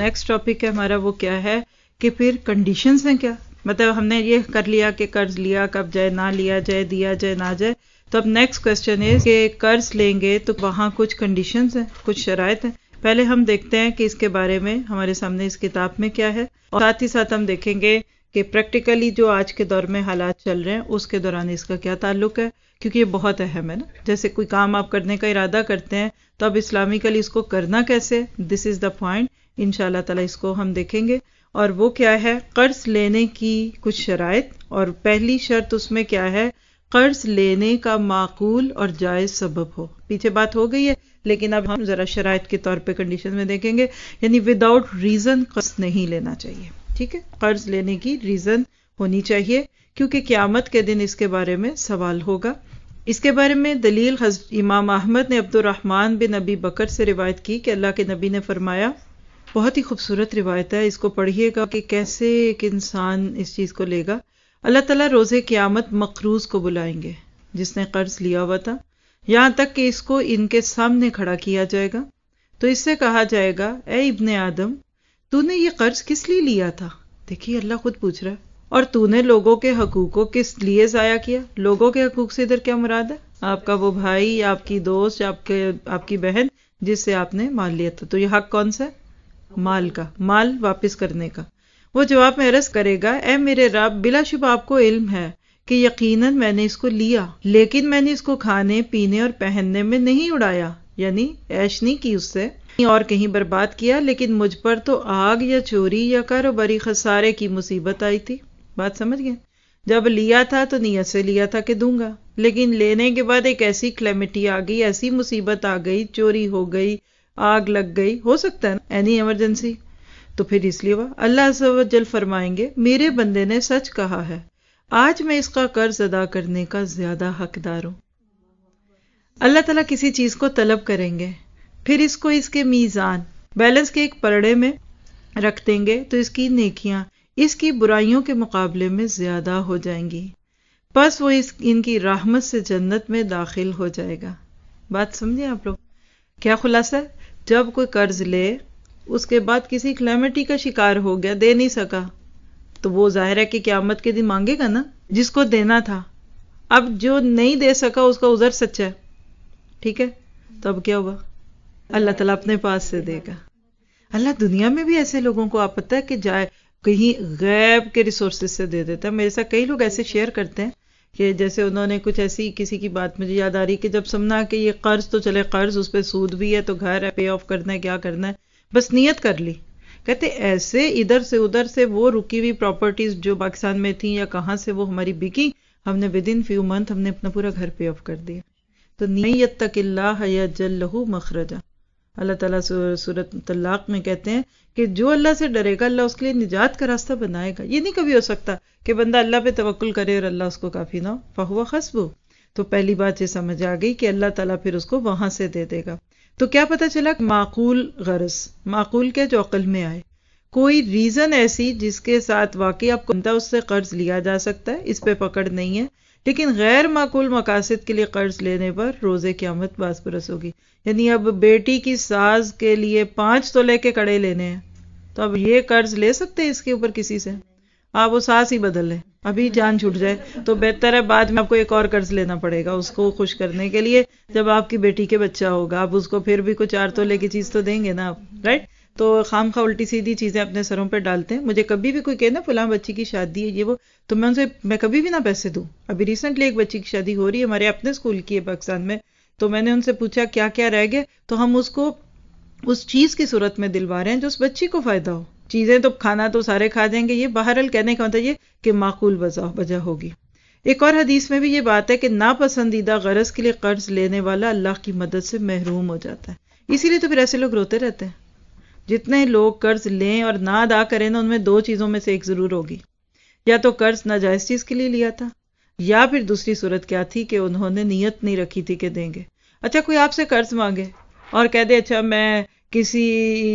Next topic ہے ہمارا وہ کیا ہے کہ پھر کنڈیشنز ہیں کیا، مطلب ہم نے یہ کر لیا کہ قرض لیا کب جائے، نہ لیا جائے، دیا جائے نہ جائے. تو اب نیکسٹ کوسچن ہے کہ قرض لیں گے تو وہاں کچھ کنڈیشنز ہیں، کچھ شرائط ہیں. پہلے ہم دیکھتے ہیں کہ اس کے بارے میں ہمارے سامنے اس کتاب میں کیا ہے، اور ساتھ ہی ساتھ ہم دیکھیں گے کہ پریکٹیکلی جو آج کے دور میں حالات چل رہے ہیں اس کے دوران اس کا کیا تعلق ہے، کیونکہ یہ بہت اہم ہے نا. جیسے کوئی کام آپ کرنے کا ارادہ کرتے ہیں تو اب اسلامکلی اس کو کرنا کیسے، دس از دا پوائنٹ. انشاءاللہ تعالی اس کو ہم دیکھیں گے. اور وہ کیا ہے، قرض لینے کی کچھ شرائط، اور پہلی شرط اس میں کیا ہے، قرض لینے کا معقول اور جائز سبب ہو. پیچھے بات ہو گئی ہے لیکن اب ہم ذرا شرائط کے طور پہ کنڈیشن میں دیکھیں گے. یعنی وداؤٹ ریزن قرض نہیں لینا چاہیے. ٹھیک ہے، قرض لینے کی ریزن ہونی چاہیے کیونکہ قیامت کے دن اس کے بارے میں سوال ہوگا. اس کے بارے میں دلیل امام احمد نے عبد الرحمن بن ابی بکر سے روایت کی کہ اللہ کے نبی نے فرمایا، بہت ہی خوبصورت روایت ہے، اس کو پڑھیے گا کہ کیسے ایک انسان اس چیز کو لے گا. اللہ تعالیٰ روز قیامت مقروض کو بلائیں گے جس نے قرض لیا ہوا تھا، یہاں تک کہ اس کو ان کے سامنے کھڑا کیا جائے گا. تو اس سے کہا جائے گا، اے ابن آدم، تو نے یہ قرض کس لیے لیا تھا؟ دیکھیے اللہ خود پوچھ رہا ہے. اور تو نے لوگوں کے حقوق کو کس لیے ضائع کیا؟ لوگوں کے حقوق سے ادھر کیا مراد ہے؟ آپ کا وہ بھائی، آپ کی دوست، آپ کی بہن جس سے آپ نے مال لیا تھا. تو یہ حق کون سا ہے؟ مال کا، مال واپس کرنے کا. وہ جواب میں عرض کرے گا، اے میرے رب، بلا شبہ آپ کو علم ہے کہ یقیناً میں نے اس کو لیا، لیکن میں نے اس کو کھانے پینے اور پہننے میں نہیں اڑایا، یعنی عیش نہیں کی اس سے اور کہیں برباد کیا، لیکن مجھ پر تو آگ یا چوری یا کاروباری خسارے کی مصیبت آئی تھی. بات سمجھ گئے؟ جب لیا تھا تو نیت سے لیا تھا کہ دوں گا، لیکن لینے کے بعد ایک ایسی کلیمٹی آ گئی، ایسی مصیبت آ گئی، چوری ہو گئی، آگ لگ گئی، ہو سکتا ہے نا، اینی ایمرجنسی. تو پھر اس لیے اللہ عز و جل فرمائیں گے، میرے بندے نے سچ کہا ہے، آج میں اس کا قرض ادا کرنے کا زیادہ حقدار ہوں. اللہ تعالیٰ کسی چیز کو طلب کریں گے، پھر اس کو اس کے میزان بیلنس کے ایک پرڑے میں رکھ دیں گے تو اس کی نیکیاں اس کی برائیوں کے مقابلے میں زیادہ ہو جائیں گی، پس وہ ان کی رحمت سے جنت میں داخل ہو جائے گا. بات سمجھے آپ لوگ؟ کیا خلاصہ ہے؟ جب کوئی قرض لے اس کے بعد کسی کلیمٹی کا شکار ہو گیا، دے نہیں سکا، تو وہ ظاہر ہے کہ قیامت کے دن مانگے گا نا جس کو دینا تھا. اب جو نہیں دے سکا اس کا عذر سچا ہے، ٹھیک ہے، تو اب کیا ہوگا؟ اللہ تعالیٰ اپنے پاس سے دے گا. اللہ دنیا میں بھی ایسے لوگوں کو آپ پتہ ہے کہ جائے کہیں غیب کے ریسورسز سے دے دیتا ہے. میرے ساتھ کئی لوگ ایسے شیئر کرتے ہیں کہ جیسے انہوں نے کچھ ایسی کسی کی بات مجھے یاد آ رہی کہ جب سمنا کہ یہ قرض تو چلے قرض، اس پہ سود بھی ہے، تو گھر ہے، پے آف کرنا ہے، کیا کرنا ہے، بس نیت کر لی. کہتے ایسے ادھر سے وہ رکی ہوئی پراپرٹیز جو پاکستان میں تھیں یا کہاں سے وہ ہماری بکی، ہم نے ود ان فیو منتھ ہم نے اپنا پورا گھر پے آف کر دیا. تو نیت اللہ یجعل لہ مخرجا. اللہ تعالیٰ سورۃ طلاق میں کہتے ہیں کہ جو اللہ سے ڈرے گا اللہ اس کے لیے نجات کا راستہ بنائے گا. یہ نہیں کبھی ہو سکتا کہ بندہ اللہ پہ توکل کرے اور اللہ اس کو کافی نہ ہو، فہو حسبہ. تو پہلی بات یہ سمجھ آ گئی کہ اللہ تعالیٰ پھر اس کو وہاں سے دے دے گا. تو کیا پتا چلا؟ معقول غرض، معقول کیا جو عقل میں آئے، کوئی ریزن ایسی جس کے ساتھ واقعی آپ کو اس سے قرض لیا جا سکتا ہے، اس پہ پکڑ نہیں ہے. لیکن غیر معقول مقاصد کے لیے قرض لینے پر روز قیامت باز پرس ہوگی. یعنی اب بیٹی کی ساز کے لیے 5 تولے کے کڑے لینے ہیں، تو اب یہ قرض لے سکتے ہیں اس کے اوپر کسی سے؟ آپ وہ ساز ہی بدل لیں، ابھی جان چھوٹ جائے تو بہتر ہے بعد میں آپ کو ایک اور قرض لینا پڑے گا اس کو خوش کرنے کے لیے. جب آپ کی بیٹی کے بچہ ہوگا آپ اس کو پھر بھی کچھ 4 تولے کی چیز تو دیں گے نا آپ، رائٹ؟ تو خام خواہ الٹی سیدھی چیزیں اپنے سروں پہ ڈالتے ہیں. مجھے کبھی بھی کوئی کہے نا فلاں بچی کی شادی ہے یہ وہ، تو میں کبھی بھی نہ پیسے دوں. ابھی ریسنٹلی ایک بچی کی شادی ہو رہی ہے ہمارے اپنے اسکول کی ہے پاکستان میں، تو میں نے ان سے پوچھا کیا کیا رہ گئے، تو ہم اس کو اس چیز کی صورت میں دلوا رہے ہیں جو اس بچی کو فائدہ ہو. چیزیں تو کھانا تو سارے کھا جائیں گے، یہ بہرحال کہنے کا مطلب یہ کہ معقول وجہ ہوگی. ایک اور حدیث میں بھی یہ بات ہے کہ ناپسندیدہ غرض کے لیے قرض لینے والا اللہ کی مدد سے محروم ہو جاتا ہے. اسی لیے تو پھر ایسے لوگ روتے رہتے ہیں. جتنے لوگ قرض لیں اور نہ ادا کریں نا، ان میں 2 چیزوں میں سے ایک ضرور ہوگی، یا تو قرض ناجائز چیز کے لیے لیا تھا، یا پھر دوسری صورت کیا تھی کہ انہوں نے نیت نہیں رکھی تھی کہ دیں گے. اچھا کوئی آپ سے قرض مانگے اور کہہ دے اچھا میں کسی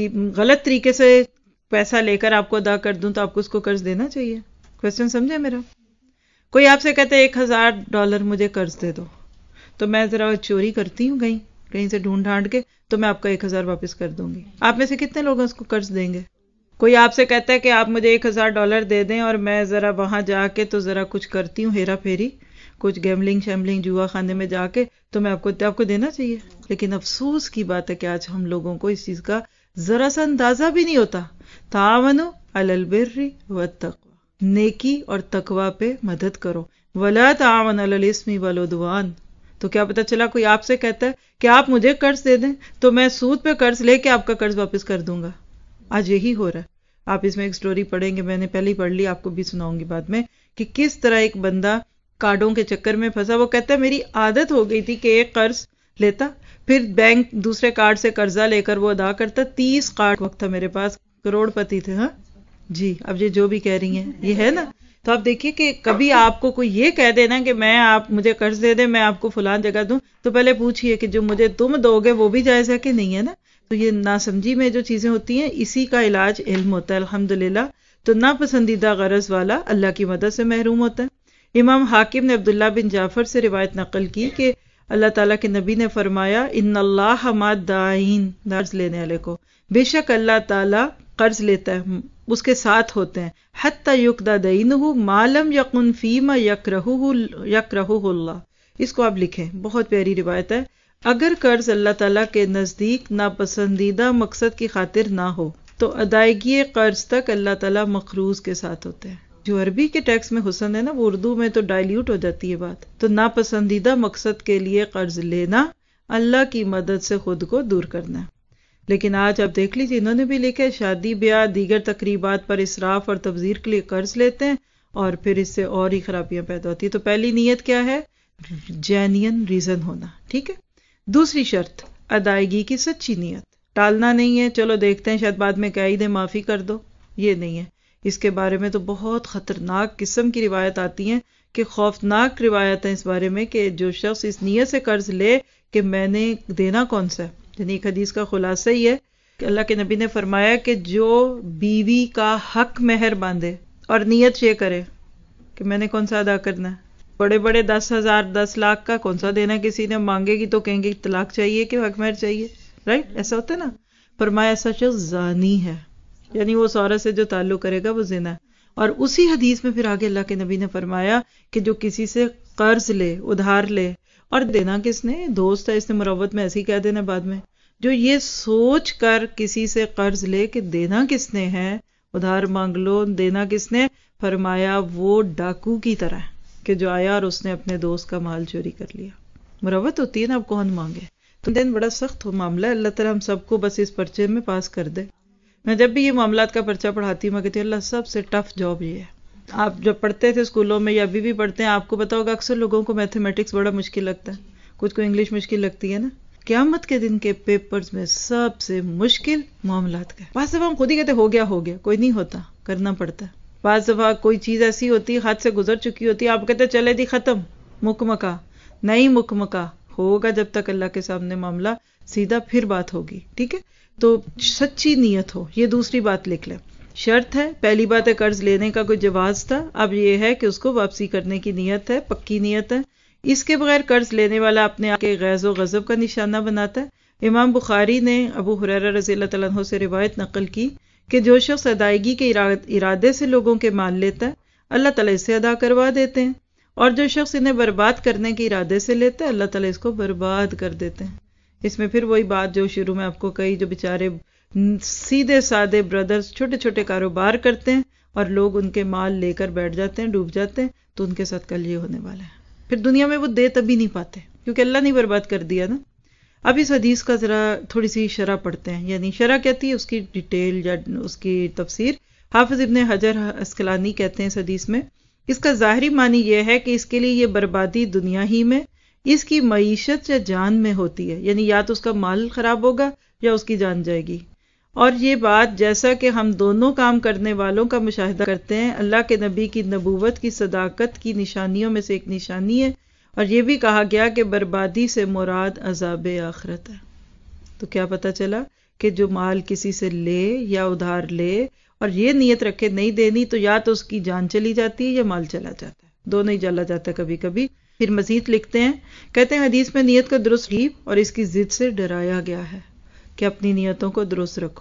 غلط طریقے سے پیسہ لے کر آپ کو ادا کر دوں، تو آپ کو اس کو قرض دینا چاہیے؟ کوشچن سمجھے میرا؟ کوئی آپ سے کہتے $1000 مجھے قرض دے دو، تو میں ذرا چوری کرتی ہوں کہیں سے ڈھونڈ ڈھانڈ کے، تو میں آپ کا 1000 واپس کر دوں گی. آپ میں سے کتنے لوگ اس کو قرض دیں گے؟ کوئی آپ سے کہتا ہے کہ آپ مجھے $1000 دے دیں اور میں ذرا وہاں جا کے تو ذرا کچھ کرتی ہوں ہیرا پھیری، کچھ گیملنگ شیملنگ جوا خانے میں جا کے، تو میں آپ کو دینا چاہیے. لیکن افسوس کی بات ہے کہ آج ہم لوگوں کو اس چیز کا ذرا سا اندازہ بھی نہیں ہوتا. تعاونوا علی البر والتقوی، نیکی اور تقوی پہ مدد کرو. ولا تعاونوا علی الاثم والعدوان. تو کیا پتہ چلا کوئی آپ سے کہتا ہے کہ آپ مجھے قرض دے دیں تو میں سود پہ قرض لے کے آپ کا قرض واپس کر دوں گا. آج یہی ہو رہا ہے. آپ اس میں ایک سٹوری پڑھیں گے، میں نے پہلے ہی پڑھ لی، آپ کو بھی سناؤں گی بعد میں، کہ کس طرح ایک بندہ کارڈوں کے چکر میں پھنسا. وہ کہتا ہے میری عادت ہو گئی تھی کہ ایک قرض لیتا، پھر بینک دوسرے کارڈ سے قرضہ لے کر وہ ادا کرتا. 30 کارڈ وقت تھا میرے پاس، کروڑ پتی تھے. ہاں جی، اب یہ جو بھی کہہ رہی ہیں یہ ہے نا. تو آپ دیکھیے کہ کبھی آپ کو کوئی یہ کہہ دینا کہ میں آپ مجھے قرض دے دیں، میں آپ کو فلان جگہ دوں، تو پہلے پوچھئے کہ جو مجھے تم دو گے وہ بھی جائز ہے کہ نہیں ہے نا. تو یہ ناسمجھی میں جو چیزیں ہوتی ہیں اسی کا علاج علم ہوتا ہے الحمدللہ. تو ناپسندیدہ غرض والا اللہ کی مدد سے محروم ہوتا ہے. امام حاکم نے عبداللہ بن جعفر سے روایت نقل کی کہ اللہ تعالیٰ کے نبی نے فرمایا ان اللہ مع الدائین، قرض لینے والے کو بے شک اللہ تعالیٰ قرض لیتا ہے، اس کے ساتھ ہوتے ہیں. حتی یقضی دینہ ما لم یکن فیما یکرہہ اللہ. اس کو آپ لکھیں، بہت پیاری روایت ہے. اگر قرض اللہ تعالیٰ کے نزدیک ناپسندیدہ مقصد کی خاطر نہ ہو تو ادائیگی قرض تک اللہ تعالیٰ مقروض کے ساتھ ہوتے ہیں. جو عربی کے ٹیکسٹ میں حسن ہے نا، وہ اردو میں تو ڈائلیوٹ ہو جاتی ہے بات. تو ناپسندیدہ مقصد کے لیے قرض لینا اللہ کی مدد سے خود کو دور کرنا ہے. لیکن آج آپ دیکھ لیجیے، انہوں نے بھی لکھا ہے شادی بیاہ دیگر تقریبات پر اسراف اور تبذیر کے لیے قرض لیتے ہیں اور پھر اس سے اور ہی خرابیاں پیدا ہوتی ہیں. تو پہلی نیت کیا ہے؟ جینین ریزن ہونا. ٹھیک ہے. دوسری شرط ادائیگی کی سچی نیت. ٹالنا نہیں ہے چلو دیکھتے ہیں شاید بعد میں کہہ ہی دیں معافی کر دو، یہ نہیں ہے. اس کے بارے میں تو بہت خطرناک قسم کی روایت آتی ہیں کہ خوفناک روایت ہے اس بارے میں کہ جو شخص اس نیت سے قرض لے کہ میں نے دینا کون سا ہے. یعنی ایک حدیث کا خلاصہ ہی ہے کہ اللہ کے نبی نے فرمایا کہ جو بیوی کا حق مہر باندھے اور نیت یہ کرے کہ میں نے کون سا ادا کرنا ہے، بڑے بڑے 10,000 10 لاکھ کا کون سا دینا، کسی نے مانگے گی تو کہیں گے طلاق چاہیے کہ حق مہر چاہیے، رائٹ؟ ایسا ہوتا ہے نا. فرمایا ایسا شخص زانی ہے، یعنی وہ اس عورت سے جو تعلق کرے گا وہ زنا ہے. اور اسی حدیث میں پھر آگے اللہ کے نبی نے فرمایا کہ جو کسی سے قرض لے، ادھار لے، اور دینا کس نے؟ دوست ہے، اس نے مروت میں ایسے ہی کہہ دینا بعد میں. جو یہ سوچ کر کسی سے قرض لے کہ دینا کس نے ہے، ادھار مانگ لو، دینا کس نے، فرمایا وہ ڈاکو کی طرح ہے کہ جو آیا اور اس نے اپنے دوست کا مال چوری کر لیا. مروت ہوتی ہے نا، اب کون مانگے. تو دن بڑا سخت معاملہ ہے. اللہ تعالیٰ ہم سب کو بس اس پرچے میں پاس کر دے. میں جب بھی یہ معاملات کا پرچہ پڑھاتی ہوں میں کہتی ہوں اللہ سب سے ٹف جاب یہ ہے. آپ جب پڑھتے تھے اسکولوں میں یا ابھی بھی پڑھتے ہیں، آپ کو پتا ہوگا اکثر لوگوں کو میتھمیٹکس بڑا مشکل لگتا ہے، کچھ کو انگلش مشکل لگتی ہے نا. قیامت کے دن کے پیپرز میں سب سے مشکل معاملات کا. بعض دفعہ ہم خود ہی کہتے ہو گیا کوئی نہیں ہوتا، کرنا پڑتا ہے. بعض دفعہ کوئی چیز ایسی ہوتی ہے حد سے گزر چکی ہوتی ہے، آپ کہتے چلے دی ختم، مکمکا نہیں، مکمکا ہوگا جب تک اللہ کے سامنے معاملہ سیدھا پھر بات ہوگی. ٹھیک ہے. تو سچی نیت ہو، یہ دوسری بات لکھ لیں. شرط ہے، پہلی بات ہے قرض لینے کا کوئی جواز تھا، اب یہ ہے کہ اس کو واپسی کرنے کی نیت ہے، پکی نیت ہے. اس کے بغیر قرض لینے والا اپنے آپ کے غیظ و غضب کا نشانہ بناتا ہے. امام بخاری نے ابو ہریرہ رضی اللہ تعالیٰ عنہ سے روایت نقل کی کہ جو شخص ادائیگی کے ارادے سے لوگوں کے مال لیتا ہے اللہ تعالیٰ اسے ادا کروا دیتے ہیں، اور جو شخص انہیں برباد کرنے کے ارادے سے لیتا ہے اللہ تعالیٰ اس کو برباد کر دیتے ہیں. اس میں پھر وہی بات جو شروع میں آپ کو کہی، جو بیچارے سیدھے سادے بردرز چھوٹے چھوٹے کاروبار کرتے ہیں اور لوگ ان کے مال لے کر بیٹھ جاتے ہیں، ڈوب جاتے ہیں، تو ان کے ساتھ کل یہ ہونے والا ہے. پھر دنیا میں وہ دے تبھی نہیں پاتے کیونکہ اللہ نے برباد کر دیا نا. اب اس حدیث کا ذرا تھوڑی سی شرح پڑھتے ہیں، یعنی شرح کہتی ہے اس کی ڈیٹیل یا اس کی تفسیر. حافظ ابن حجر اسقلانی کہتے ہیں اس حدیث میں اس کا ظاہری معنی یہ ہے کہ اس کے لیے یہ بربادی دنیا ہی میں اس کی معیشت یا جان میں ہوتی ہے، یعنی یا تو اس کا مال خراب ہوگا یا اس کی جان جائے گی. اور یہ بات جیسا کہ ہم دونوں کام کرنے والوں کا مشاہدہ کرتے ہیں، اللہ کے نبی کی نبوت کی صداقت کی نشانیوں میں سے ایک نشانی ہے. اور یہ بھی کہا گیا کہ بربادی سے مراد عذاب آخرت ہے. تو کیا پتہ چلا کہ جو مال کسی سے لے یا ادھار لے اور یہ نیت رکھے نہیں دینی، تو یا تو اس کی جان چلی جاتی ہے یا مال چلا جاتا ہے، دونوں ہی چلا جاتا ہے کبھی کبھی. پھر مزید لکھتے ہیں، کہتے ہیں حدیث میں نیت کو درست کی اور اس کی ضد سے ڈرایا گیا ہے کہ اپنی نیتوں کو درست رکھو.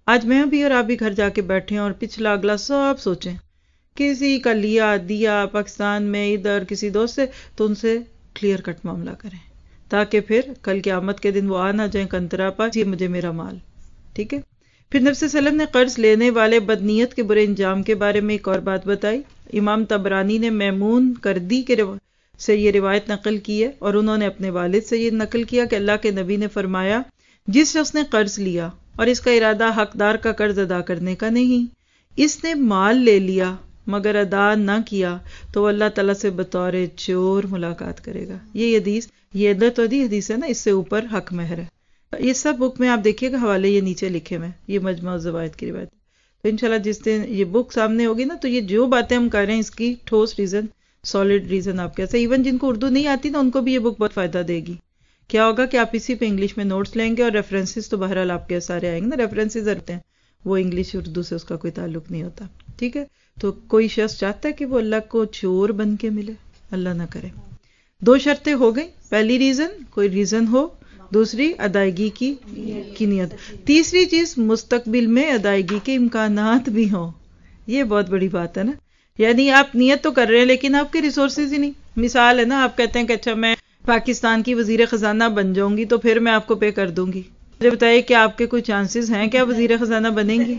آج میں بھی اور آپ بھی گھر جا کے بیٹھیں اور پچھلا اگلا سب سوچیں، کسی کا لیا دیا پاکستان میں ادھر کسی دوست سے، تو ان سے کلیئر کٹ معاملہ کریں، تاکہ پھر کل قیامت کے دن وہ آ نہ جائیں کنترا پاس، یہ مجھے میرا مال. ٹھیک ہے. پھر نبی صلی اللہ علیہ وسلم نے قرض لینے والے بدنیت کے برے انجام کے بارے میں ایک اور بات بتائی. امام طبرانی نے میمون کردی سے یہ روایت نقل کی ہے، اور انہوں نے اپنے والد سے یہ نقل کیا کہ اللہ کے نبی نے فرمایا، جس شخص نے قرض لیا اور اس کا ارادہ حقدار کا قرض ادا کرنے کا نہیں، اس نے مال لے لیا مگر ادا نہ کیا، تو وہ اللہ تعالیٰ سے بطور چور ملاقات کرے گا. یہ حدیث، یہ عدت حدیث ہے نا، اس سے اوپر حق مہر ہے. یہ سب بک میں آپ دیکھیے گا، حوالے یہ نیچے لکھے ہوئے ہیں، یہ مجمع الزوائد کی روایت. تو انشاءاللہ جس دن یہ بک سامنے ہوگی نا، تو یہ جو باتیں ہم کر رہے ہیں اس کی ٹھوس ریزن، سالڈ ریزن آپ کیسے، ایون جن کو اردو نہیں آتی نا ان کو بھی یہ بک بہت فائدہ دے گی. کیا ہوگا کہ آپ اسی پہ انگلش میں نوٹس لیں گے، اور ریفرنسز تو بہرحال آپ کے سارے آئیں گے نا، ریفرنسز آتے ہیں، وہ انگلش اردو سے اس کا کوئی تعلق نہیں ہوتا. ٹھیک ہے. تو کوئی شخص چاہتا ہے کہ وہ اللہ کو چور بن کے ملے، اللہ نہ کرے. 2 شرطیں ہو گئی، پہلی ریزن کوئی ریزن ہو، دوسری ادائیگی کی نیت، تیسری چیز مستقبل میں ادائیگی کے امکانات بھی ہوں. یہ بہت بڑی بات ہے نا. یعنی آپ نیت تو کر رہے ہیں لیکن آپ کے ریسورسز ہی نہیں. مثال ہے نا، آپ کہتے ہیں کہ اچھا میں پاکستان کی وزیر خزانہ بن جاؤں گی تو پھر میں آپ کو پے کر دوں گی. مجھے بتائیے کہ آپ کے کوئی چانسز ہیں کہ آپ وزیر خزانہ بنیں گی؟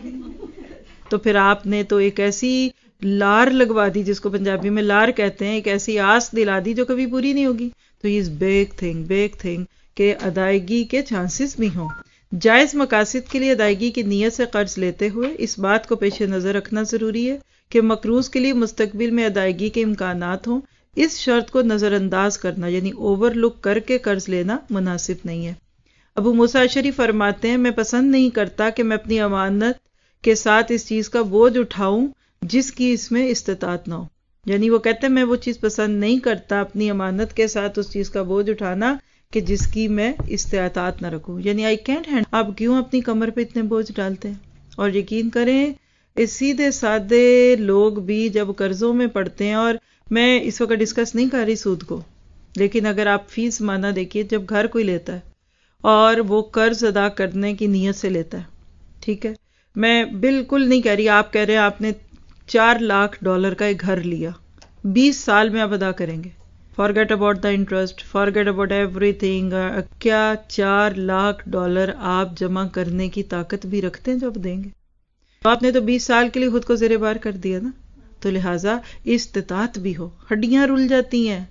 تو پھر آپ نے تو ایک ایسی لار لگوا دی، جس کو پنجابی میں لار کہتے ہیں، ایک ایسی آس دلا دی جو کبھی پوری نہیں ہوگی. تو یہ بیگ تھنگ کہ ادائیگی کے چانسز بھی ہوں. جائز مقاصد کے لیے ادائیگی کی نیت سے قرض لیتے ہوئے اس بات کو پیش نظر رکھنا ضروری ہے کہ مقروض کے لیے مستقبل میں ادائیگی کے امکانات ہوں. اس شرط کو نظر انداز کرنا یعنی اوور لک کر کے قرض لینا مناسب نہیں ہے. ابو موسیٰ اشعری فرماتے ہیں، میں پسند نہیں کرتا کہ میں اپنی امانت کے ساتھ اس چیز کا بوجھ اٹھاؤں جس کی اس میں استطاعت نہ ہو. یعنی وہ کہتے ہیں میں وہ چیز پسند نہیں کرتا اپنی امانت کے ساتھ اس چیز کا بوجھ اٹھانا کہ جس کی میں استطاعت نہ رکھوں. یعنی آئی کینٹ ہینڈ. آپ کیوں اپنی کمر پہ اتنے بوجھ ڈالتے ہیں؟ اور یقین کریں اس سیدھے سادے لوگ بھی جب قرضوں میں پڑتے ہیں، اور میں اس وقت ڈسکس نہیں کر رہی سود کو، لیکن اگر آپ فی زمانہ دیکھیے، جب گھر کوئی لیتا ہے اور وہ قرض ادا کرنے کی نیت سے لیتا ہے، ٹھیک ہے، میں بالکل نہیں کہہ رہی، آپ کہہ رہے ہیں آپ نے $4 لاکھ کا ایک گھر لیا، 20 سال میں آپ ادا کریں گے، forget about the interest, forget about everything. کیا $4 لاکھ آپ جمع کرنے کی طاقت بھی رکھتے ہیں جو آپ دیں گے؟ آپ نے تو 20 سال کے لیے خود کو زیر بار کر دیا نا. تو لہٰذا استطاعت بھی ہو. ہڈیاں رل جاتی ہیں،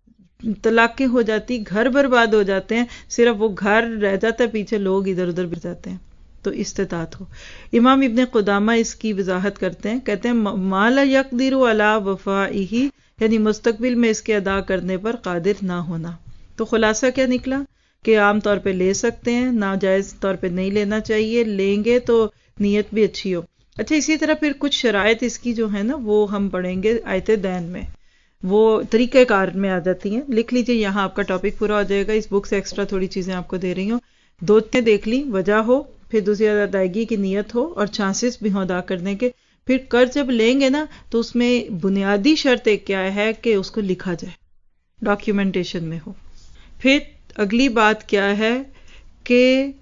طلاقیں ہو جاتی، گھر برباد ہو جاتے ہیں، صرف وہ گھر رہ جاتا ہے، پیچھے لوگ ادھر ادھر گر جاتے ہیں. تو استطاعت ہو. امام ابن قدامہ اس کی وضاحت کرتے ہیں، کہتے ہیں ما لا یقدر علی وفائہ، یعنی مستقبل میں اس کے ادا کرنے پر قادر نہ ہونا. تو خلاصہ کیا نکلا کہ عام طور پہ لے سکتے ہیں، ناجائز طور پہ نہیں لینا چاہیے، لیں گے تو نیت بھی اچھی ہو. اچھا، اسی طرح پھر کچھ شرائط اس کی جو ہے نا وہ ہم پڑھیں گے آیت دین میں، وہ طریقہ کار میں آ جاتی ہیں. لکھ لیجئے، یہاں آپ کا ٹاپک پورا ہو جائے گا. اس بک سے ایکسٹرا تھوڑی چیزیں آپ کو دے رہی ہوں. 2 دیکھ لی، وجہ ہو، پھر دوسری ادائیگی کی نیت ہو اور چانسز بھی ہوں ادا کرنے کے. پھر قرض جب لیں گے نا تو اس میں بنیادی شرط ایک کیا ہے کہ اس کو لکھا جائے، ڈاکیومنٹیشن میں ہو. پھر اگلی بات کیا ہے کہ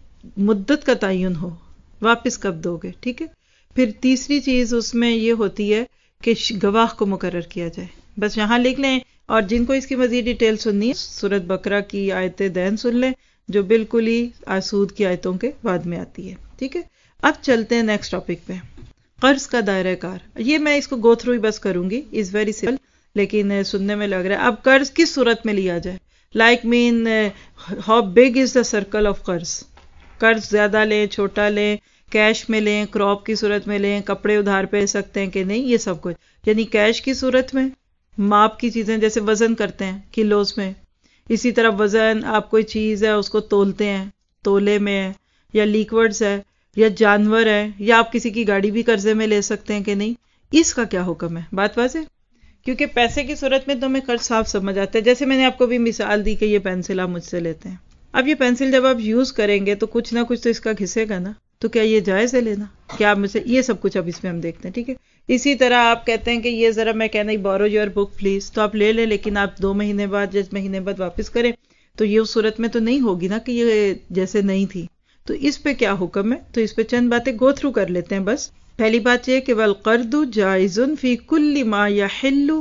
مدت کا تعین ہو، واپس کب دو گے، ٹھیک ہے. پھر تیسری چیز اس میں یہ ہوتی ہے کہ گواہ کو مقرر کیا جائے. بس یہاں لکھ لیں، اور جن کو اس کی مزید ڈیٹیل سننی ہے سورۃ بقرہ کی آیت دین سن لیں، جو بالکل ہی سود کی آیتوں کے بعد میں آتی ہے، ٹھیک ہے. اب چلتے ہیں نیکسٹ ٹاپک پہ، قرض کا دائرہ کار. یہ میں اس کو گو تھرو ہی بس کروں گی، از ویری سمپل، لیکن سننے میں لگ رہا ہے. اب قرض کس صورت میں لیا جائے، like man how big is the circle of قرض. قرض زیادہ لیں، چھوٹا لیں، کیش میں لیں، کراپ کی صورت میں لیں، کپڑے ادھار پہ لے سکتے ہیں کہ نہیں، یہ سب کچھ. یعنی کیش کی صورت میں ماپ کی چیزیں جیسے وزن کرتے ہیں کلوز میں، اسی طرح وزن آپ کوئی چیز ہے اس کو تولتے ہیں، تولے میں ہے، یا لیکورڈز ہے، یا جانور ہے، یا آپ کسی کی گاڑی بھی قرضے میں لے سکتے ہیں کہ نہیں. اس کا کیا حکم ہے؟ بات واضح، کیونکہ پیسے کی صورت میں تو ہمیں قرض صاف سمجھ آتا ہے. جیسے میں نے آپ کو بھی مثال دی کہ یہ پینسل آپ مجھ سے لیتے ہیں. اب یہ پینسل جب آپ یوز کریں گے تو کچھ نہ کچھ تو اس کا گھسے گا نا، تو کیا یہ جائز ہے لینا؟ کیا آپ مجھ سے، یہ سب کچھ اب اس میں ہم دیکھتے ہیں، ٹھیک ہے. اسی طرح آپ کہتے ہیں کہ یہ ذرا میں کہنا بورو یور بک پلیز، تو آپ لے لیں، لیکن آپ 2 مہینے بعد 10 مہینے بعد واپس کریں، تو یہ اس صورت میں تو نہیں ہوگی نا کہ یہ جیسے نہیں تھی. تو اس پہ کیا حکم ہے؟ تو اس پہ چند باتیں گو تھرو کر لیتے ہیں بس. پہلی بات یہ کہ والقرض جائز فی کل ما یحل،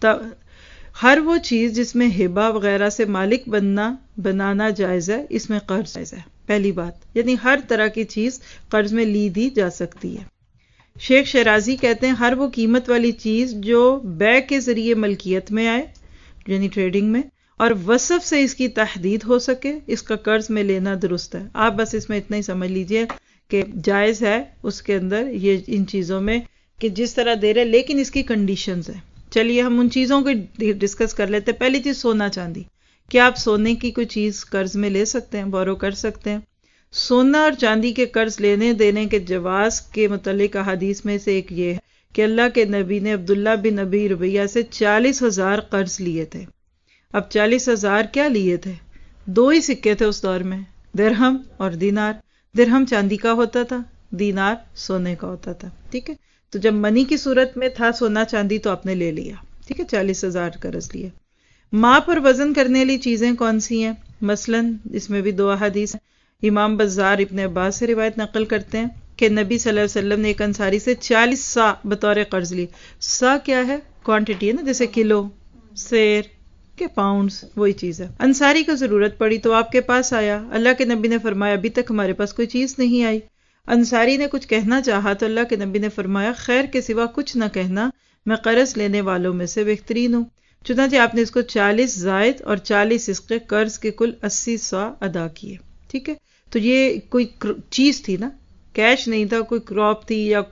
ہر وہ چیز جس میں ہبہ وغیرہ سے مالک بنانا جائز ہے، اس میں قرض جائز ہے. پہلی بات یعنی ہر طرح کی چیز قرض میں لی دی جا سکتی ہے. شیخ شیرازی کہتے ہیں ہر وہ قیمت والی چیز جو بیع کے ذریعے ملکیت میں آئے یعنی ٹریڈنگ میں، اور وصف سے اس کی تحدید ہو سکے، اس کا قرض میں لینا درست ہے. آپ بس اس میں اتنا ہی سمجھ لیجئے کہ جائز ہے اس کے اندر یہ ان چیزوں میں کہ جس طرح دے رہے، لیکن اس کی کنڈیشنز ہیں. چلیے ہم ان چیزوں کو ڈسکس کر لیتے ہیں. پہلی چیز سونا چاندی. کیا آپ سونے کی کوئی چیز قرض میں لے سکتے ہیں، بورو کر سکتے ہیں؟ سونا اور چاندی کے قرض لینے دینے کے جواز کے متعلق احادیث میں سے ایک یہ ہے کہ اللہ کے نبی نے عبداللہ بن ابی ربیعہ سے 40,000 قرض لیے تھے. اب 40,000 کیا لیے تھے؟ 2 ہی سکے تھے اس دور میں، درہم اور دینار. درہم چاندی کا ہوتا تھا، دینار سونے کا ہوتا تھا. ٹھیک ہے، تو جب منی کی صورت میں تھا سونا چاندی تو آپ نے لے لیا. ٹھیک ہے، 40,000 قرض لیے. ماپ اور وزن کرنے والی چیزیں کون سی ہیں؟ مثلا اس میں بھی 2 احادیث ہیں. امام بزار ابن عباس سے روایت نقل کرتے ہیں کہ نبی صلی اللہ علیہ وسلم نے ایک انصاری سے 40 سا بطور قرض لی. سا کیا ہے؟ کوانٹٹی ہے نا، جیسے کلو، سیر کے پاؤنڈز، وہی چیز ہے. انصاری کو ضرورت پڑی تو آپ کے پاس آیا. اللہ کے نبی نے فرمایا ابھی تک ہمارے پاس کوئی چیز نہیں آئی. انصاری نے کچھ کہنا چاہا تو اللہ کے نبی نے فرمایا خیر کے سوا کچھ نہ کہنا، میں قرض لینے والوں میں سے بہترین ہوں. چنانچہ آپ نے اس کو 40 زائد اور 40 اس کے قرض کے کل 80 سا ادا کیے. ٹھیک ہے، تو یہ کوئی چیز تھی نا، کیش نہیں تھا، کوئی کراپ تھی یا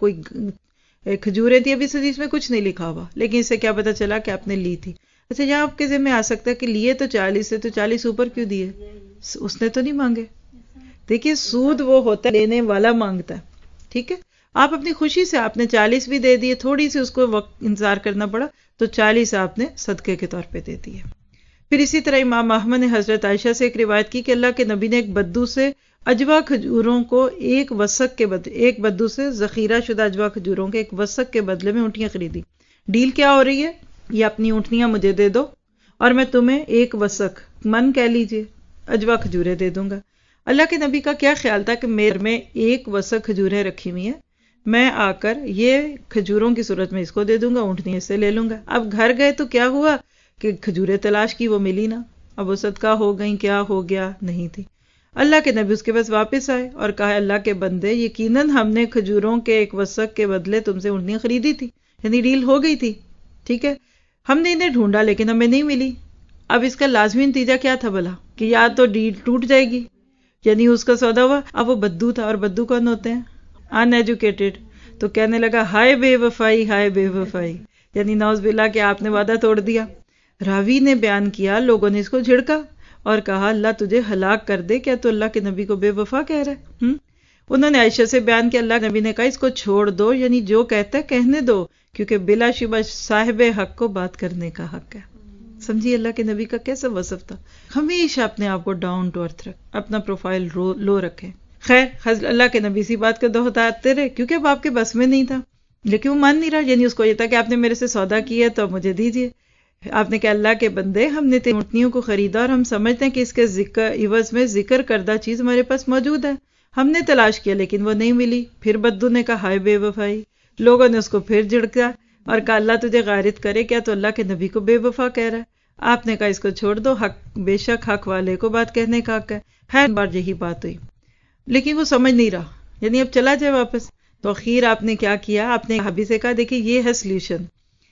کوئی کھجوریں تھی. ابھی اس میں کچھ نہیں لکھا ہوا، لیکن اس سے کیا پتا چلا کہ آپ نے لی تھی. اچھا، یہاں آپ کے ذہن میں آ سکتا ہے کہ لیے تو 40 سے، تو 40 اوپر کیوں دیے؟ اس نے تو نہیں مانگے. دیکھیے سود وہ ہوتا ہے لینے والا مانگتا ہے. ٹھیک ہے، آپ اپنی خوشی سے آپ نے 40 بھی دے دیے، تھوڑی سی اس کو وقت انتظار کرنا پڑا تو 40 آپ نے صدقے کے طور پہ دے دیے. پھر اسی طرح امام احمد نے حضرت عائشہ سے ایک روایت کی کہ اللہ کے نبی نے ایک بدو سے اجوا کھجوروں کو ایک وسق کے بدلے، ایک بدو سے ذخیرہ شدہ اجوا کھجوروں کے ایک وسق کے بدلے میں اونٹیاں خریدی. ڈیل کیا ہو رہی ہے؟ یہ اپنی اونٹنیاں مجھے دے دو اور میں تمہیں ایک وسق، من کہہ لیجئے، اجوا کھجوریں دے دوں گا. اللہ کے نبی کا کیا خیال تھا کہ میرے میں ایک وسق کھجوریں رکھی ہوئی ہیں، میں آ کر یہ کھجوروں کی صورت میں اس کو دے دوں گا، اونٹنی اس سے لے لوں گا. اب گھر گئے تو کیا ہوا کہ کھجوریں تلاش کی، وہ ملی نا. اب وہ صدقہ ہو گئیں، کیا ہو گیا؟ نہیں تھی. اللہ کے نبی اس کے پاس واپس آئے اور کہا اللہ کے بندے یقیناً ہم نے کھجوروں کے ایک وسق کے بدلے تم سے اونٹنیاں خریدی تھی، یعنی ڈیل ہو گئی تھی. ٹھیک ہے، ہم نے انہیں ڈھونڈا لیکن ہمیں نہیں ملی. اب اس کا لازمی نتیجہ کیا تھا بھلا؟ کہ یا تو ڈیل ٹوٹ جائے گی، یعنی اس کا سودا ہوا. اب وہ بدو تھا، اور بدو کون ہوتے ہیں؟ Uneducated. تو کہنے لگا ہائے بے وفائی، ہائے بے وفائی، یعنی نعوذ باللہ کہ آپ نے وعدہ توڑ دیا. راوی نے بیان کیا لوگوں نے اس کو جھڑکا اور کہا اللہ تجھے ہلاک کر دے، کیا تو اللہ کے نبی کو بے وفا کہہ رہا ہے؟ انہوں نے عائشہ سے بیان کیا اللہ نبی نے کہا اس کو چھوڑ دو، یعنی جو کہتا ہے کہنے دو، کیونکہ بلا شبہ صاحب حق کو بات کرنے کا حق ہے. سمجھیے اللہ کے نبی کا کیسا وصف تھا. ہمیشہ اپنے آپ کو ڈاؤن ٹو ارتھ رکھ، اپنا پروفائل لو رکھیں. خیر اللہ کے نبی اسی بات کو دہراتے رہے کیونکہ اب آپ کے بس میں نہیں تھا، لیکن وہ مان نہیں رہا. یعنی اس کو یہ تھا کہ آپ نے میرے سے سودا کیا ہے تو اب مجھے دیجیے. آپ نے کہا اللہ کے بندے ہم نے تین اونٹنیوں کو خریدا اور ہم سمجھتے ہیں کہ اس کے عوض میں ذکر کردہ چیز ہمارے پاس موجود ہے. ہم نے تلاش کیا لیکن وہ نہیں ملی. پھر بدو نے کہا ہائے بے وفائی. لوگوں نے اس کو پھر جھڑکا اور کہا اللہ تجھے غارت کرے، کیا تو اللہ کے نبی کو بے وفا کہہ رہا ہے؟ آپ نے کہا اس کو چھوڑ دو، حق بے شک حق والے کو بات کہنے کا حق ہے. ہر بار یہی بات ہوئی لیکن وہ سمجھ نہیں رہا، یعنی اب چلا جائے واپس. تو اخیر آپ نے کیا کیا؟ آپ نے حبی سے کہا دیکھیے یہ ہے سلیوشن.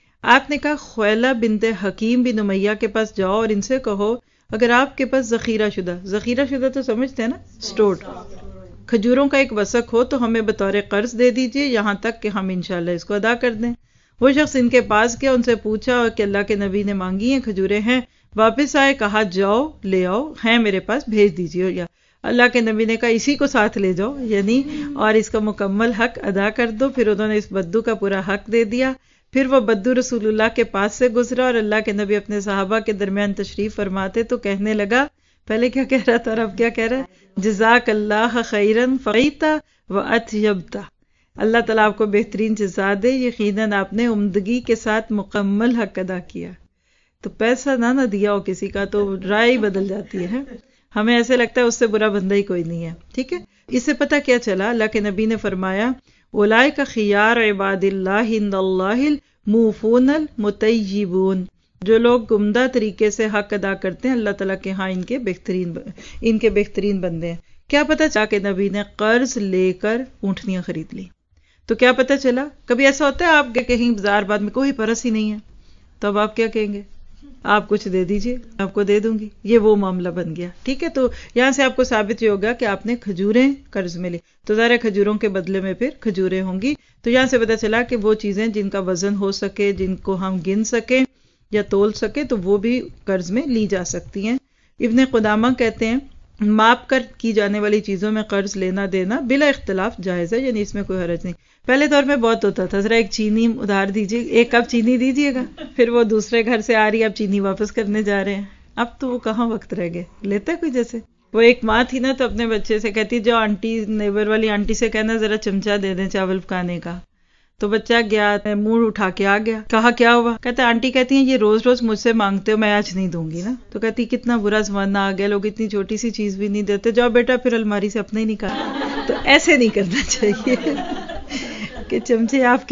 آپ نے کہا خویلہ بنت حکیم بن امیہ کے پاس جاؤ اور ان سے کہو اگر آپ کے پاس ذخیرہ شدہ تو سمجھتے ہیں نا، اسٹورڈ کھجوروں کا ایک وسق ہو تو ہمیں بطور قرض دے دیجئے یہاں تک کہ ہم انشاءاللہ اس کو ادا کر دیں. وہ شخص ان کے پاس گیا، ان سے پوچھا کہ اللہ کے نبی نے مانگی ہیں کھجوریں ہیں. واپس آئے، کہا جاؤ لے آؤ، ہیں میرے پاس، بھیج دیجیے. یا اللہ کے نبی نے کہا اسی کو ساتھ لے جاؤ، یعنی اور اس کا مکمل حق ادا کر دو. پھر انہوں نے اس بدو کا پورا حق دے دیا. پھر وہ بدو رسول اللہ کے پاس سے گزرا اور اللہ کے نبی اپنے صحابہ کے درمیان تشریف فرماتے تو کہنے لگا، پہلے کیا کہہ رہا تھا اور اب کیا کہہ رہا ہے؟ جزاک اللہ خیرن فقیتا و اطیبتا. اللہ تعالیٰ آپ کو بہترین جزا دے، یقیناً آپ نے عمدگی کے ساتھ مکمل حق ادا کیا. تو پیسہ نہ دیا ہو کسی کا تو رائے بدل جاتی ہے. ہمیں ایسے لگتا ہے اس سے برا بندہ ہی کوئی نہیں ہے. ٹھیک ہے، اس سے پتہ کیا چلا؟ اللہ کے نبی نے فرمایا اولئک خیار عباد اللہ عند اللہ الموفون المطیبون، جو لوگ عمدہ طریقے سے حق ادا کرتے ہیں اللہ تعالیٰ کے ہاں ان کے بہترین بندے ہیں۔ کیا پتہ چلا کہ نبی نے قرض لے کر اونٹنیاں خرید لی؟ تو کیا پتہ چلا؟ کبھی ایسا ہوتا ہے آپ کے کہیں بازار بعد میں کوئی پرس ہی نہیں ہے، تو اب آپ کیا کہیں گے؟ آپ کچھ دے دیجئے، آپ کو دے دوں گی، یہ وہ معاملہ بن گیا، ٹھیک ہے؟ تو یہاں سے آپ کو ثابت یہ ہوگا کہ آپ نے کھجوریں قرض میں لی، تو ظاہر کھجوروں کے بدلے میں پھر کھجوریں ہوں گی۔ تو یہاں سے پتہ چلا کہ وہ چیزیں جن کا وزن ہو سکے، جن کو ہم گن سکیں یا تول سکے، تو وہ بھی قرض میں لی جا سکتی ہیں۔ ابن قدامہ کہتے ہیں ماپ کر کی جانے والی چیزوں میں قرض لینا دینا بلا اختلاف جائز ہے، یعنی اس میں کوئی حرج نہیں۔ پہلے دور میں بہت ہوتا تھا، ذرا ایک چینی ادھار دیجیے، ایک کپ چینی دیجیے گا، پھر وہ دوسرے گھر سے آ رہی ہے، اب چینی واپس کرنے جا رہے ہیں۔ اب تو وہ کہاں وقت رہ گئے، لیتا ہے کوئی؟ جیسے وہ ایک ماں تھی نا، تو اپنے بچے سے کہتی جو آنٹی نیبر والی آنٹی سے کہنا ذرا چمچہ دے دیں چاول پکانے کا، تو بچہ گیا منہ اٹھا کے آ گیا، کہا کیا ہوا؟ کہتے آنٹی کہتی ہیں یہ روز روز مجھ سے مانگتے ہو، میں آج نہیں دوں گی نا۔ تو کہتی کتنا برا زمانہ آ گیا، لوگ اتنی چھوٹی سی چیز بھی نہیں دیتے، جاؤ بیٹا پھر الماری سے اپنے ہی نکالا۔ تو ایسے نہیں کرنا چاہیے کہ چمچے آپ کے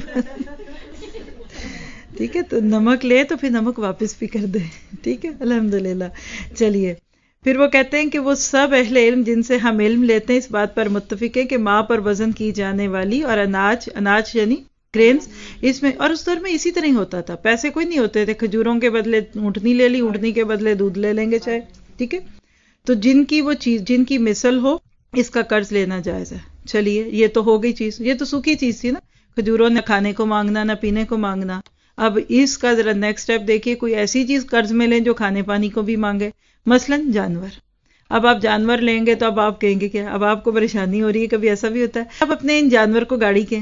ٹھیک ہے؟ تو نمک لے تو پھر نمک واپس بھی کر دے، ٹھیک ہے؟ الحمدللہ۔ چلیے پھر وہ کہتے ہیں کہ وہ سب اہل علم جن سے ہم علم لیتے ہیں اس بات پر متفق ہے کہ ماں پر وزن کی جانے والی اور اناج یعنی گرینز، اس میں، اور اس دور میں اسی طرح ہی ہوتا تھا، پیسے کوئی نہیں ہوتے تھے، کھجوروں کے بدلے اونٹنی لے لی، اونٹنی کے بدلے دودھ لے لیں گے چاہے، ٹھیک ہے؟ تو جن کی وہ چیز، جن کی مثل ہو، اس کا قرض لینا جائز ہے۔ چلیے یہ تو ہو گئی چیز، یہ تو سوکھی چیز تھی نا، کھجوروں نہ کھانے کو مانگنا نہ پینے کو مانگنا۔ اب اس کا ذرا نیکسٹ سٹیپ دیکھیے، کوئی ایسی چیز قرض میں لیں جو کھانے پانی کو بھی مانگے، مثلا جانور۔ اب آپ جانور لیں گے تو اب آپ کہیں گے کیا؟ اب آپ کو پریشانی ہو رہی ہے، کبھی ایسا بھی ہوتا ہے اب اپنے ان جانور کو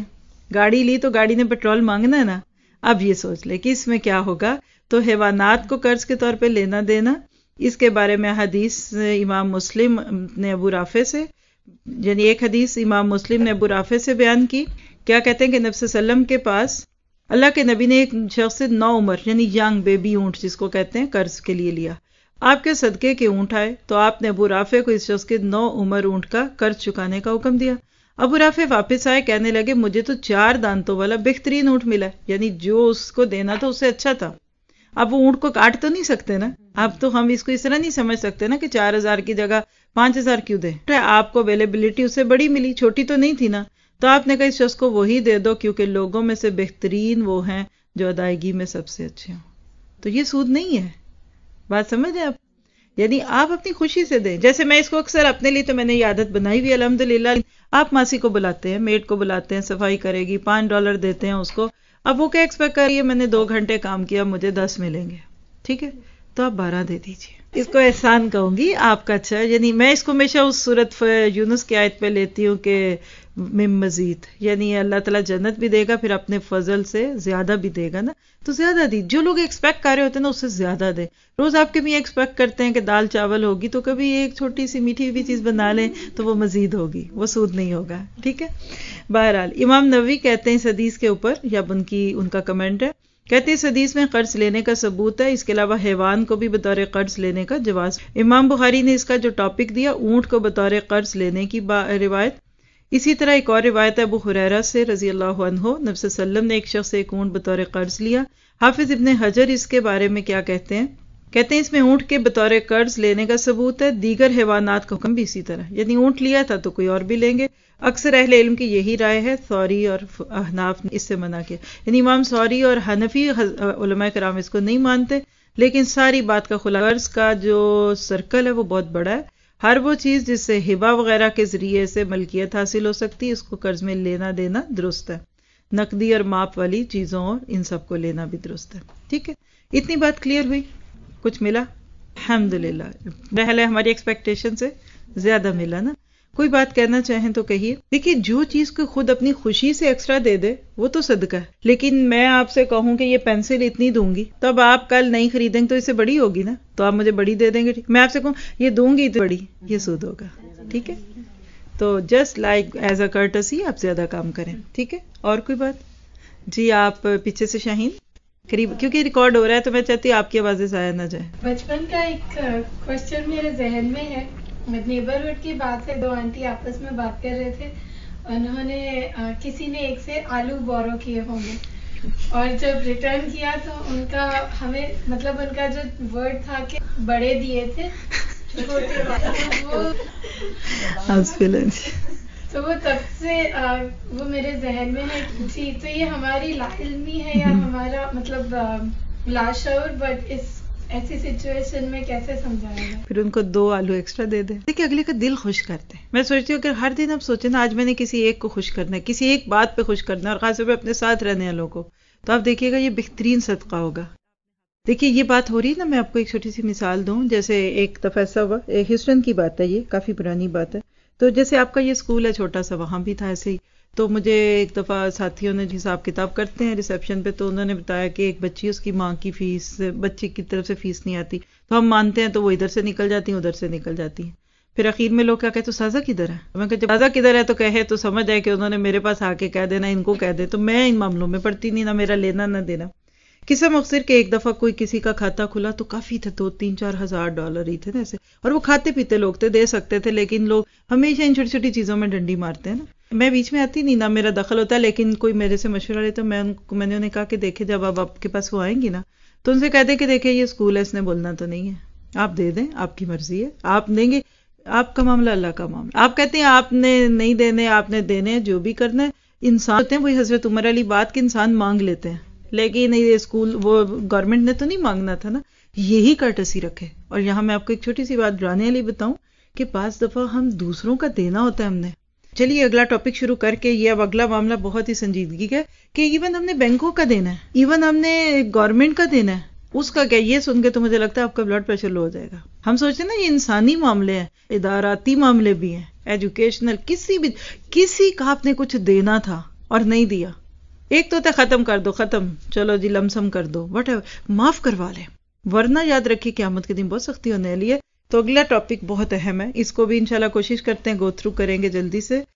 گاڑی لی تو گاڑی نے پیٹرول مانگنا ہے نا، اب یہ سوچ لے کہ اس میں کیا ہوگا۔ تو حیوانات کو قرض کے طور پہ لینا دینا، اس کے بارے میں حدیث امام مسلم نے ابو رافع سے، یعنی ایک حدیث امام مسلم نے ابو رافع سے بیان کی، کیا کہتے ہیں کہ نبی صلی اللہ علیہ وسلم کے پاس اللہ کے نبی نے ایک شخص سے 9 عمر یعنی ینگ بیبی اونٹ جس کو کہتے ہیں قرض کے لیے لیا۔ آپ کے صدقے کے اونٹ آئے تو آپ نے ابو رافع کو اس شخص کے 9 عمر اونٹ کا قرض چکانے کا حکم دیا۔ ابو رافع واپس آئے، کہنے لگے مجھے تو 4 دانتوں والا بہترین اونٹ ملا، یعنی جو اس کو دینا تھا اس سے اچھا تھا۔ اب وہ اونٹ کو کاٹ تو نہیں سکتے نا، اب تو ہم اس کو اس طرح نہیں سمجھ سکتے نا کہ 4000 کی جگہ 5000 کیوں دیں، آپ کو اویلیبلٹی اس سے بڑی ملی، چھوٹی تو نہیں تھی نا، تو آپ نے کہا اس شخص کو وہی دے دو کیونکہ لوگوں میں سے بہترین وہ ہیں جو ادائیگی میں سب سے اچھے ہوں۔ تو یہ سود نہیں ہے، بات سمجھیں آپ؟ یعنی آپ اپنی خوشی سے دیں، جیسے میں اس کو اکثر اپنے لیے تو میں نے یہ عادت بنائی ہوئی الحمدللہ، آپ ماسی کو بلاتے ہیں، میڈ کو بلاتے ہیں، صفائی کرے گی، $5 دیتے ہیں اس کو، اب وہ کیا ایکسپیکٹ کر رہی ہے میں نے 2 گھنٹے کام کیا مجھے 10 ملیں گے، ٹھیک ہے؟ تو آپ 12 دے دیجیے، اس کو احسان کہوں گی آپ کا اچھا، یعنی میں اس کو ہمیشہ اس سورت یونس کی آیت پہ لیتی ہوں کہ من مزید، یعنی اللہ تعالیٰ جنت بھی دے گا پھر اپنے فضل سے زیادہ بھی دے گا نا، تو زیادہ دی، جو لوگ ایکسپیکٹ کر رہے ہوتے ہیں نا اس سے زیادہ دے۔ روز آپ کے بھی ایکسپیکٹ کرتے ہیں کہ دال چاول ہوگی تو کبھی ایک چھوٹی سی میٹھی بھی چیز بنا لیں تو وہ مزید ہوگی، وہ سود نہیں ہوگا، ٹھیک ہے؟ بہرحال امام نووی کہتے ہیں اس حدیث کے اوپر، یا ان کا کمنٹ ہے، کہتے ہیں اس حدیث میں قرض لینے کا ثبوت ہے، اس کے علاوہ حیوان کو بھی بطور قرض لینے کا جواز۔ امام بخاری نے اس کا جو ٹاپک دیا اونٹ کو بطور قرض لینے کی روایت، اسی طرح ایک اور روایت ہے ابو ہریرہ سے رضی اللہ عنہ، نبی صلی اللہ علیہ وسلم نے ایک شخص سے ایک اونٹ بطور قرض لیا۔ حافظ ابن حجر اس کے بارے میں کیا کہتے ہیں اس میں اونٹ کے بطور قرض لینے کا ثبوت ہے، دیگر حیوانات کا حکم بھی اسی طرح، یعنی اونٹ لیا تھا تو کوئی اور بھی لیں گے۔ اکثر اہل علم کی یہی رائے ہے، ثوری اور احناف نے اس سے منع کیا، یعنی امام ثوری اور حنفی علماء کرام اس کو نہیں مانتے، لیکن ساری بات کا خلاصہ قرض کا جو سرکل ہے وہ بہت بڑا ہے، ہر وہ چیز جس سے ہبہ وغیرہ کے ذریعے سے ملکیت حاصل ہو سکتی ہے اس کو قرض میں لینا دینا درست ہے، نقدی اور ماپ والی چیزوں اور ان سب کو لینا بھی درست ہے، ٹھیک ہے؟ اتنی بات کلیئر ہوئی؟ کچھ ملا؟ الحمدللہ، پہلے ہماری ایکسپیکٹیشن سے زیادہ ملا نا۔ کوئی بات کہنا چاہیں تو کہیے۔ دیکھیے جو چیز کو خود اپنی خوشی سے ایکسٹرا دے دے وہ تو صدقہ ہے، لیکن میں آپ سے کہوں کہ یہ پینسل اتنی دوں گی تو اب آپ کل نہیں خریدیں گے تو اس سے بڑی ہوگی نا، تو آپ مجھے بڑی دے دیں گے، میں آپ سے کہوں یہ دوں گی تو بڑی، یہ سود ہوگا، ٹھیک ہے؟ تو just like as a courtesy آپ زیادہ کام کریں، ٹھیک ہے؟ اور کوئی بات؟ جی آپ پیچھے سے شاہین قریب، کیونکہ ریکارڈ ہو رہا ہے تو میں چاہتی ہوں آپ کی آوازیں ضائع نہ جائیں۔ بچپن کا ایک کوشچن میرے ذہن میں ہے نیبرہڈ کی بات ہے. 2 آنٹی آپس میں بات کر رہے تھے, انہوں نے کسی نے ایک سے آلو بورو کیے ہوں گے, اور جب ریٹرن کیا تو ان کا ہمیں مطلب ان کا جو ورڈ تھا کہ بڑے دیے تھے تو وہ تب سے وہ میرے ذہن میں ہے. جی, تو یہ ہماری لا علمی ہے یا ہمارا مطلب لاشعور, بٹ اس ایسی سچویشن میں کیسے سمجھایا جائے؟ پھر ان کو 2 آلو ایکسٹرا دے دیں. دیکھیں اگلے کا دل خوش کرتے ہیں. میں سوچتی ہوں کہ ہر دن اب سوچیں نا, آج میں نے کسی ایک کو خوش کرنا ہے, کسی ایک بات پہ خوش کرنا ہے, اور خاص طور پہ اپنے ساتھ رہنے والوں کو, تو آپ دیکھیے گا یہ بہترین صدقہ ہوگا. دیکھیے یہ بات ہو رہی ہے نا, میں آپ کو ایک چھوٹی سی مثال دوں. جیسے ایک دفعہ ایسا ہوا, ایک ہیوسٹن کی بات ہے, یہ کافی پرانی بات ہے. تو جیسے آپ کا یہ اسکول ہے چھوٹا سا, وہاں بھی تھا ایسے ہی. تو مجھے ایک دفعہ ساتھیوں نے حساب کتاب کرتے ہیں ریسیپشن پہ, تو انہوں نے بتایا کہ ایک بچی, اس کی ماں کی فیس, بچی کی طرف سے فیس نہیں آتی, تو ہم مانتے ہیں تو وہ ادھر سے نکل جاتی ہیں, ادھر سے نکل جاتی ہیں. پھر اخیر میں لوگ کیا کہتے, سازا کدھر ہے؟ میں کہتے سازا کدھر ہے تو کہے تو سمجھ آئے کہ انہوں نے میرے پاس آ کے کہہ دینا ان کو کہہ دے, تو میں ان معاملوں میں پڑتی نہیں, نہ میرا لینا نہ دینا. قصہ مختصر کہ ایک دفعہ کوئی کسی کا کھاتا کھلا تو کافی تھا, $2-3-4 ہی تھے نا ایسے, اور وہ کھاتے پیتے لوگ تھے, دے سکتے تھے, لیکن لوگ ہمیشہ ان چھوٹی چھوٹی چیزوں میں ڈنڈی مارتے ہیں نا. میں بیچ میں آتی نہیں, نہ میرا دخل ہوتا ہے, لیکن کوئی میرے سے مشورہ لے تو میں نے انہیں کہا کہ دیکھیں جب آپ کے پاس وہ آئیں گی نا, تو ان سے کہہ دیں کہ دیکھیں یہ اسکول ہے, اس نے بولنا تو نہیں ہے, آپ دے دیں, آپ کی مرضی ہے, آپ دیں گے, آپ کا معاملہ اللہ کا معاملہ. آپ کہتے ہیں آپ نے نہیں دینے, آپ نے دینے, جو بھی کرنا ہے. انسان ہوتے ہیں, وہی حضرت عمر والی بات کہ انسان مانگ لیتے ہیں, لیکن یہ اسکول وہ گورنمنٹ نے تو نہیں مانگنا تھا نا, یہی کرٹسی رکھے. اور یہاں میں آپ کو ایک چھوٹی سی بات ڈرانے والی بتاؤں کہ بعض دفعہ ہم دوسروں کا دینا ہوتا ہے ہم نے. چلیے اگلا ٹاپک شروع کر کے, یہ اب اگلا معاملہ بہت ہی سنجیدگی کا ہے کہ ایون ہم نے بینکوں کا دینا ہے, ایون ہم نے گورنمنٹ کا دینا ہے, اس کا کیا. یہ سن کے تو مجھے لگتا ہے آپ کا بلڈ پریشر لو ہو جائے گا. ہم سوچتے ہیں نا یہ انسانی معاملے ہیں, اداراتی معاملے بھی ہیں, ایجوکیشنل, کسی کا آپ نے کچھ دینا تھا اور نہیں دیا, ایک تو ہوتا ہے ختم کر دو, ختم, چلو جی لمسم کر دو, وٹ ایور, معاف کروا لیں, ورنہ یاد رکھیے قیامت کے دن بہت سختی ہونے والی ہے. تو اگلا ٹاپک بہت اہم ہے, اس کو بھی انشاءاللہ کوشش کرتے ہیں گو تھرو کریں گے جلدی سے.